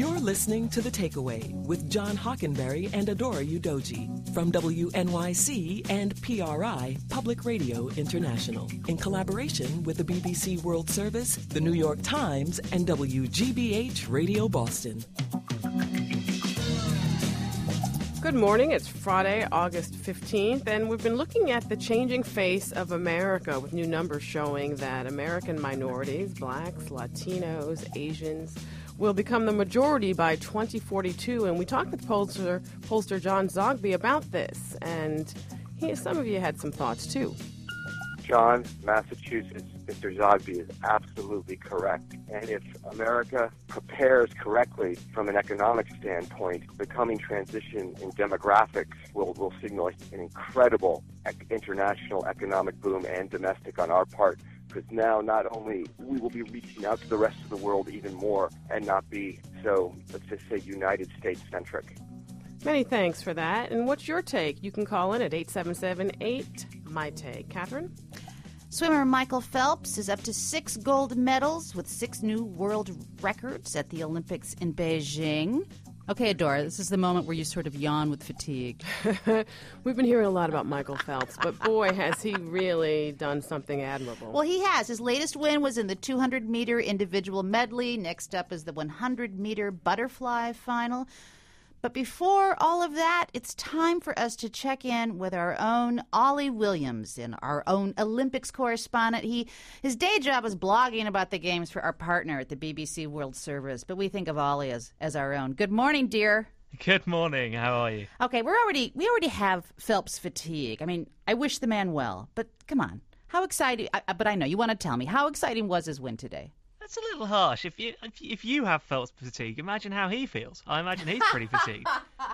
You're listening to The Takeaway with John Hockenberry and Adora Udoji from WNYC and PRI, Public Radio International, in collaboration with the BBC World Service, the New York Times, and WGBH Radio Boston. Good morning. It's Friday, August 15th, and we've been looking at the changing face of America with new numbers showing that American minorities, blacks, Latinos, Asians, will become the majority by 2042. And we talked with pollster John Zogby about this, and some of you had some thoughts, too. John, Massachusetts, Mr. Zogby is absolutely correct. And if America prepares correctly from an economic standpoint, the coming transition in demographics will signal an incredible international economic boom and domestic on our part. Because now not only we will be reaching out to the rest of the world even more and not be so, let's just say, United States-centric. Many thanks for that. And what's your take? You can call in at 877-8-MY-TAKE. Catherine? Swimmer Michael Phelps is up to 6 gold medals with 6 new world records at the Olympics in Beijing. Okay, Adora, this is the moment where you sort of yawn with fatigue. We've been hearing a lot about Michael Phelps, but boy, has he really done something admirable. Well, he has. His latest win was in the 200-meter individual medley. Next up is the 100-meter butterfly final. But before all of that, it's time for us to check in with our own Ollie Williams, and our own Olympics correspondent. His day job is blogging about the games for our partner at the BBC World Service, but we think of Ollie as our own. Good morning, dear. Good morning. How are you? Okay, we already have Phelps fatigue. I mean, I wish the man well, but come on. How exciting, but I know you want to tell me, how exciting was his win today? That's a little harsh. If you have Phelps fatigue, imagine how he feels. I imagine he's pretty fatigued.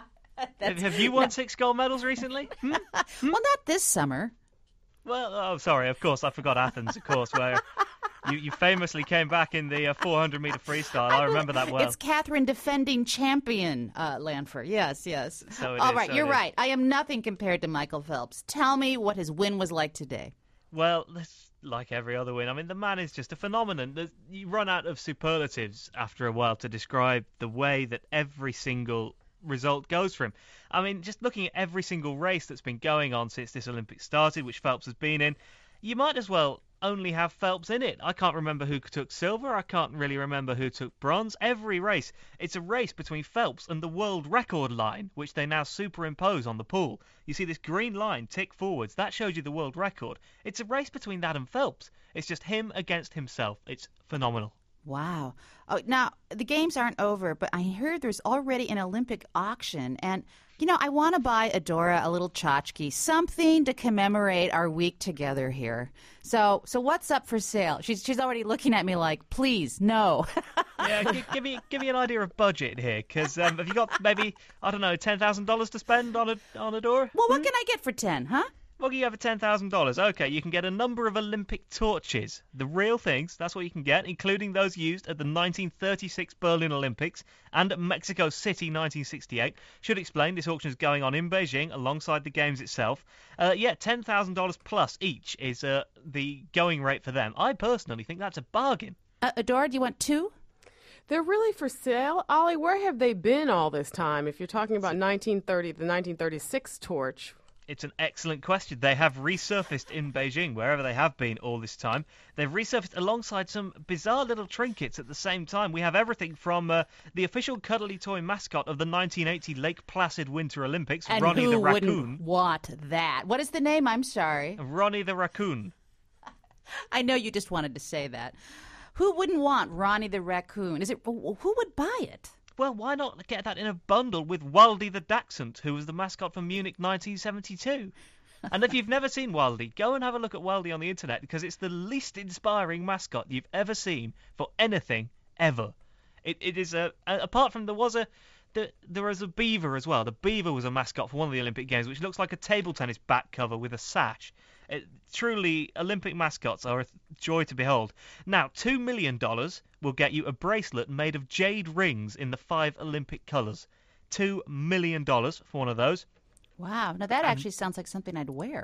Have you won 6 gold medals recently? Well, not this summer. Well, oh, sorry. Of course, I forgot Athens, of course, where you famously came back in the 400-meter freestyle. I remember that well. It's Catherine defending champion, Lanford. Yes. So All right, you're right. I am nothing compared to Michael Phelps. Tell me what his win was like today. Well, like every other win, I mean, the man is just a phenomenon. You run out of superlatives after a while to describe the way that every single result goes for him. I mean, just looking at every single race that's been going on since this Olympics started, which Phelps has been in, you might as well only have Phelps in it. I can't remember who took silver. I can't really remember who took bronze. Every race, it's a race between Phelps and the world record line, which they now superimpose on the pool. You see this green line tick forwards. That shows you the world record. It's a race between that and Phelps. It's just him against himself. It's phenomenal. Wow. Oh, now, the games aren't over, but I heard there's already an Olympic auction. And, I want to buy Adora a little tchotchke, something to commemorate our week together here. So what's up for sale? She's already looking at me like, please, no. Yeah, give me an idea of budget here, because have you got maybe, I don't know, $10,000 to spend on Adora? Well, what can I get for 10, huh? Well, you have $10,000. Okay, you can get a number of Olympic torches. The real things, that's what you can get, including those used at the 1936 Berlin Olympics and at Mexico City 1968. Should explain, this auction is going on in Beijing alongside the games itself. $10,000 plus each is the going rate for them. I personally think that's a bargain. Adora, do you want 2? They're really for sale? Ollie, where have they been all this time? If you're talking about the 1936 torch. It's an excellent question. They have resurfaced in Beijing, wherever they have been all this time. They've resurfaced alongside some bizarre little trinkets at the same time. We have everything from the official cuddly toy mascot of the 1980 Lake Placid Winter Olympics, and Ronnie the Raccoon. Who wouldn't want that? What is the name? I'm sorry. Ronnie the Raccoon. I know you just wanted to say that. Who wouldn't want Ronnie the Raccoon? Who would buy it? Well, why not get that in a bundle with Waldy the Dachshund, who was the mascot for Munich 1972? And if you've never seen Waldy, go and have a look at Waldy on the internet, because it's the least inspiring mascot you've ever seen for anything, ever. It is apart from there was a beaver as well. The beaver was a mascot for one of the Olympic Games, which looks like a table tennis back cover with a sash. Truly, Olympic mascots are a joy to behold. Now, $2 million will get you a bracelet made of jade rings in the 5 Olympic colours. $2 million for one of those. Wow. Now, that actually sounds like something I'd wear.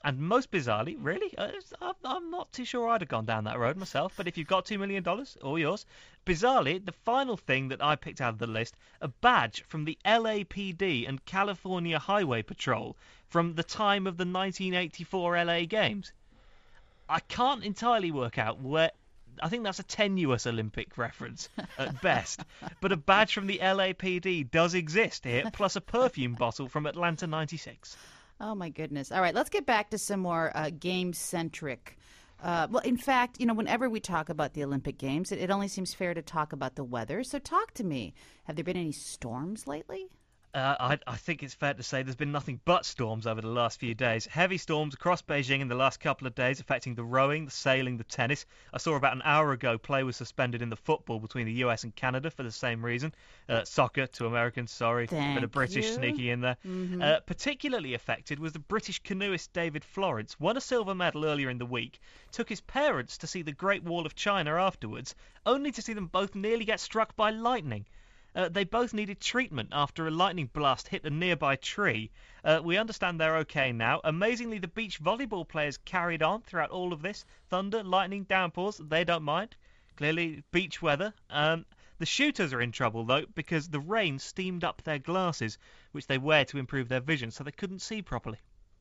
And most bizarrely, really, I'm not too sure I'd have gone down that road myself, but if you've got $2 million, all yours. Bizarrely, the final thing that I picked out of the list, a badge from the LAPD and California Highway Patrol from the time of the 1984 LA Games. I can't entirely work out where... I think that's a tenuous Olympic reference at best. But a badge from the LAPD does exist here, plus a perfume bottle from Atlanta 96. Oh, my goodness. All right, let's get back to some more game-centric. Well, in fact, whenever we talk about the Olympic Games, it only seems fair to talk about the weather. So talk to me. Have there been any storms lately? I think it's fair to say there's been nothing but storms over the last few days. Heavy storms across Beijing in the last couple of days, affecting the rowing, the sailing, the tennis. I saw about an hour ago play was suspended in the football between the US and Canada for the same reason. Soccer to Americans, sorry. Bit of British sneaking in there. Mm-hmm. Particularly affected was the British canoeist David Florence. Won a silver medal earlier in the week. Took his parents to see the Great Wall of China afterwards, only to see them both nearly get struck by lightning. They both needed treatment after a lightning blast hit a nearby tree. We understand they're okay now. Amazingly, the beach volleyball players carried on throughout all of this. Thunder, lightning, downpours, they don't mind. Clearly, beach weather. The shooters are in trouble, though, because the rain steamed up their glasses, which they wear to improve their vision, so they couldn't see properly.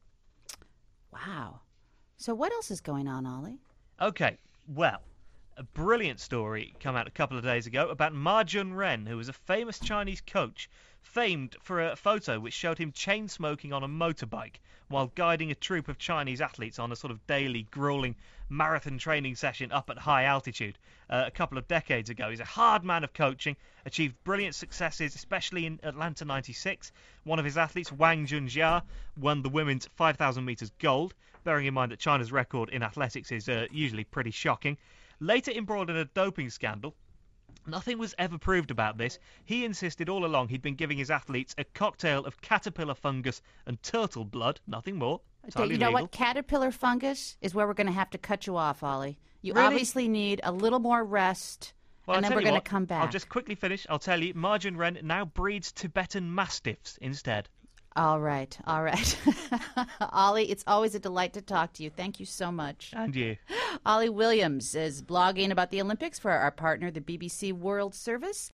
Wow. So what else is going on, Ollie? Okay, well... A brilliant story come out a couple of days ago about Ma Jun-ren, who was a famous Chinese coach, famed for a photo which showed him chain-smoking on a motorbike while guiding a troop of Chinese athletes on a sort of daily, grueling marathon training session up at high altitude a couple of decades ago. He's a hard man of coaching, achieved brilliant successes, especially in Atlanta 96. One of his athletes, Wang Junjia, won the women's 5,000 metres gold, bearing in mind that China's record in athletics is usually pretty shocking. Later embroiled in a doping scandal. Nothing was ever proved about this. He insisted all along he'd been giving his athletes a cocktail of caterpillar fungus and turtle blood, nothing more. You know what? Caterpillar fungus is where we're going to have to cut you off, Ollie. You really? Obviously need a little more rest, well, and then we're going to come back. I'll just quickly finish. I'll tell you, Ma Jun-ren now breeds Tibetan Mastiffs instead. All right. Ollie, it's always a delight to talk to you. Thank you so much. And you. Ollie Williams is blogging about the Olympics for our partner, the BBC World Service.